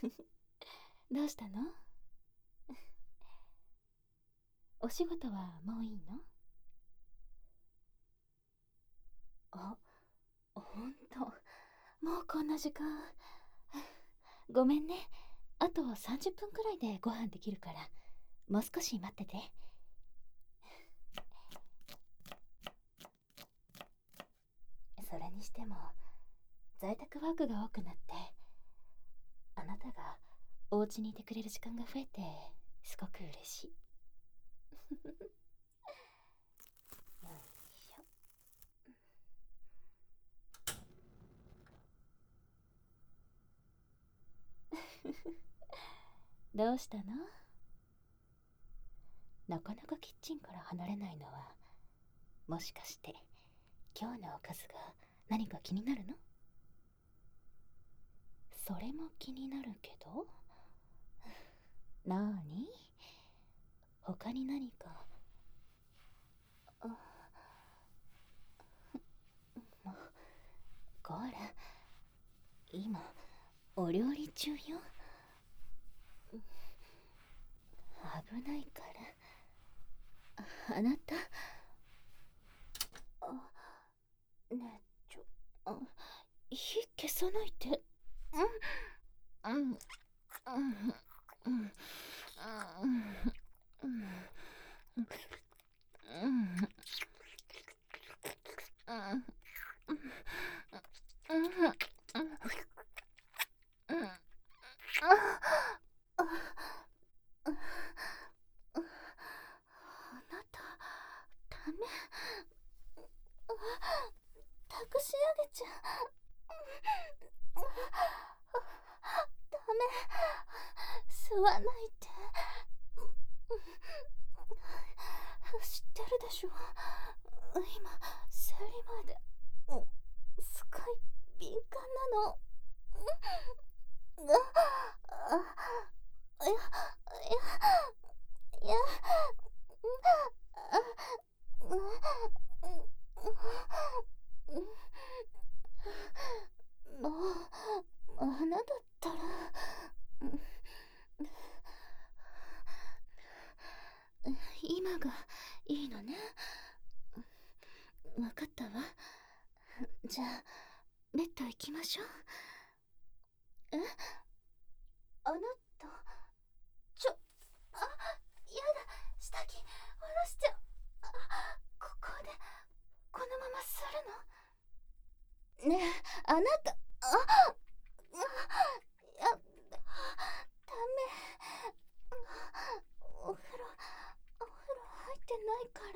どうしたの？お仕事はもういいの？あ、ほんと、もうこんな時間。ごめんね。あと30分くらいでご飯できるから、もう少し待ってて。それにしても、在宅ワークが多くなって、あなたがお家にいてくれる時間が増えて、すごく嬉しい。よいしょ。どうしたの？なかなかキッチンから離れないのは、もしかして今日のおかずが何か気になるの？それも気になるけど、なーに？他に何か。あ、こら、今お料理中よ。危ないから。あなた、ねえ、火消さないで。うん、うん、うん、うん、うん、うん、うん、あなた、ダメ。託し上げちゃダメ。吸わないで。知ってるでしょ。今生理前で、すごい敏感なの。いや、いや、いや、もう、穴だったら、今がいいのね。わかったわ。じゃあ、ベッド行きましょう。え、あなた、あ、やだ、下着、下ろしちゃう。ここで、このままするの？ねえ、あなた、やだ、ダメ。お風呂、入ってないから。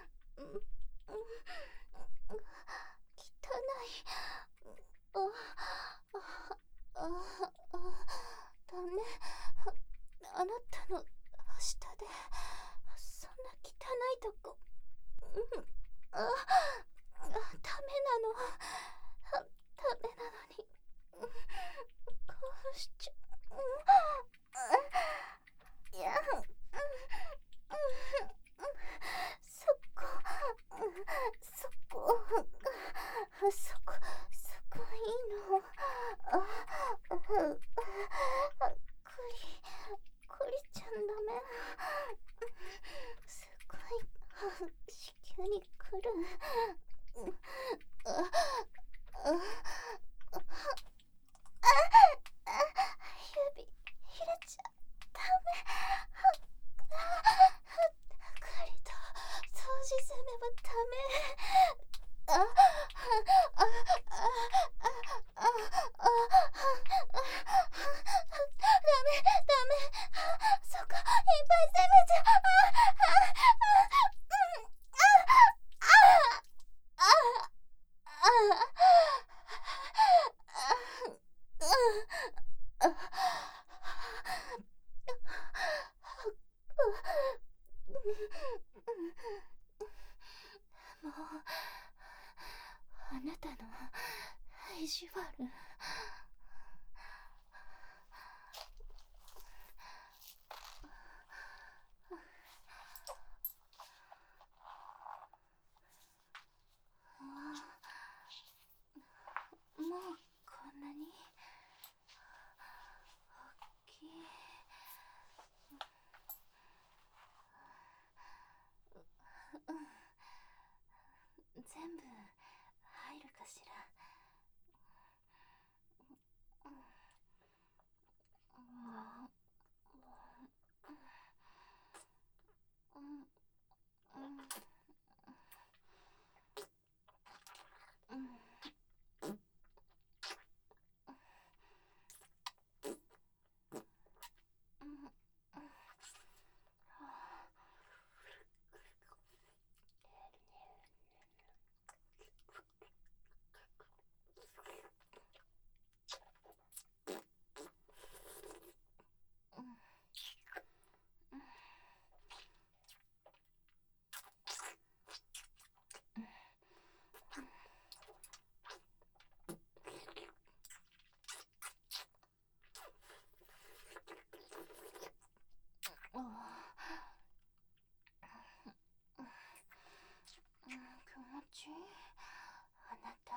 汚い。あ、あ、ダメ。あなたの下で、そんな汚いとこ。ダメなの。ダメなのに。こうしちゃいや、そこ、そこ、そこいいの。クリちゃんダメ。すごい、子宮に来る。指、入れちゃダメ。借りと掃除せねばダメ。ダメ。そこいっぱい攻めちゃもう、あなたの意地悪。もうこんなに。 しら。気持ちいい。あなた。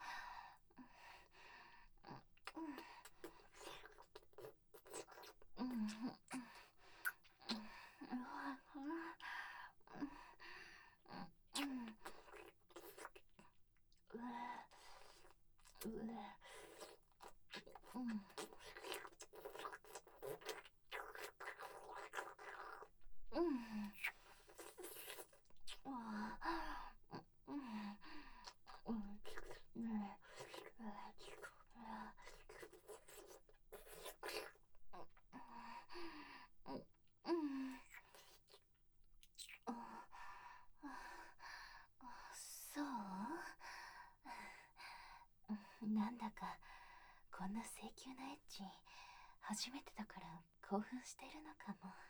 なんだかこんな請求のエッチ初めてだから興奮してるのかも。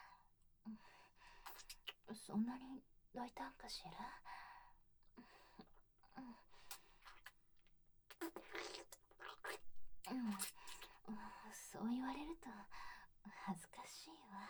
そんなに抱いたんかしら。そう言われると恥ずかしいわ。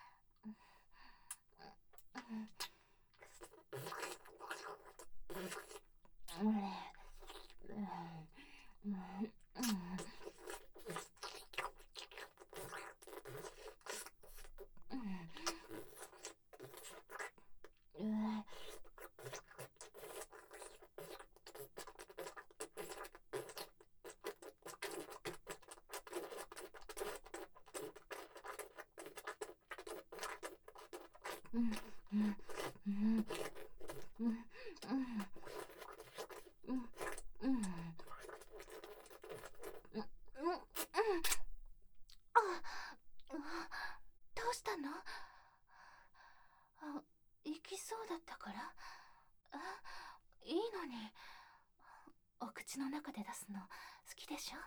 どうしたの？行きそうだったから？いいのに。お口の中で出すの好きでしょ？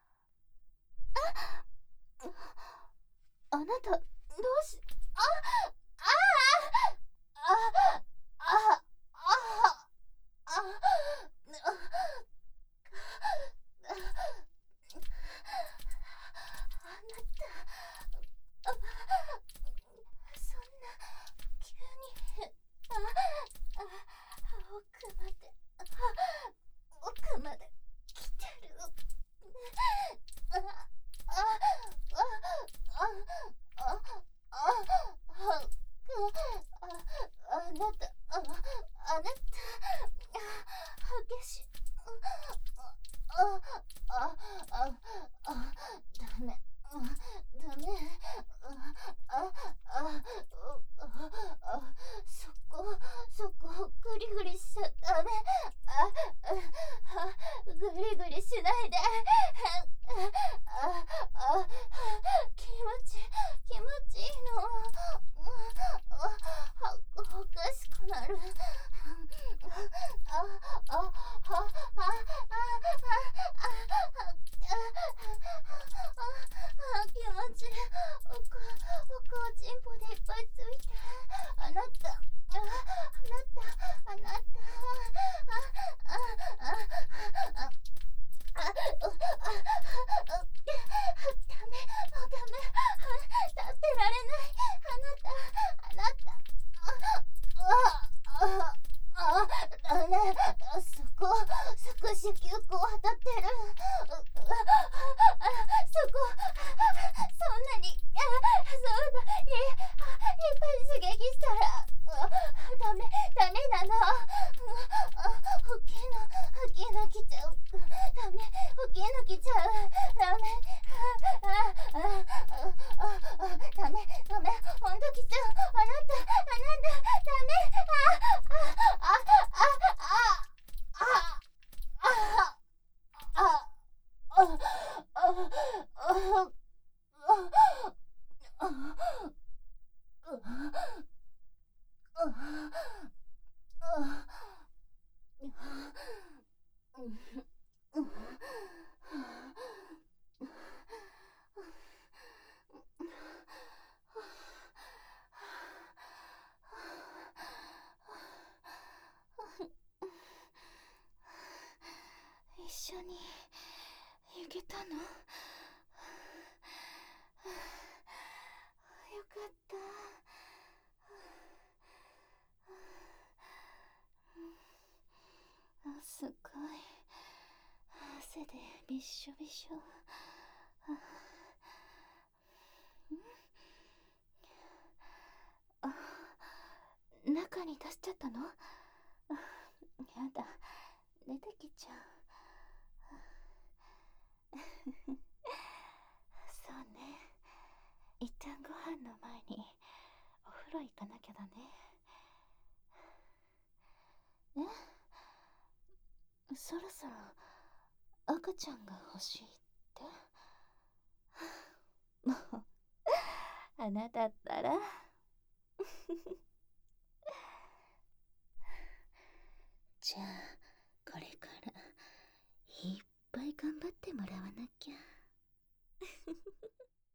あなた、どうし、奥まで来てる。激しい。ダメ。そこ、グリグリしちゃダメ。グリグリしないで。気持ちいいの。おかしくなる。気持ちいい。おちんぽでいっぱいついて。あなた。ダメ。立ってられない。あなた。ねえ、そこ子宮口当たってる。そんなに、そうだ、いっぱい刺激したら、ダメなの。大きいのなきちゃう。ダメ、起きなきちゃう。ダメ。ダメ、ダメ、ほんときちゃう。あなた、ダメ。一緒に行けたの？よかった。すごい汗でびっしょびしょ。中に出しちゃったの？やだ、出てきちゃう。そうね、一旦ご飯の前にお風呂行かなきゃだね。そろそろ赤ちゃんが欲しいって？もうあなたったらじゃあこれからいっぱい頑張ってもらわなきゃ。